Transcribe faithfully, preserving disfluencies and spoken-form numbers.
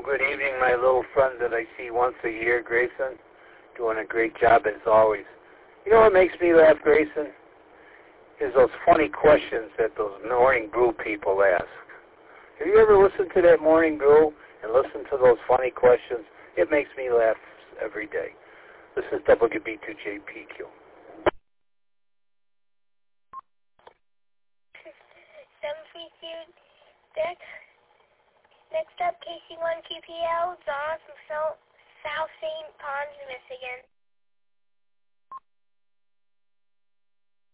Well, good evening, my little friend that I see once a year, Grayson. Doing a great job as always. You know what makes me laugh, Grayson? Is those funny questions that those morning brew people ask. Have you ever listened to that morning brew and listened to those funny questions? It makes me laugh every day. This is W B two J P Q. seven three two six. Next up, K C one Q P L, John from South Saint Ponds, Michigan.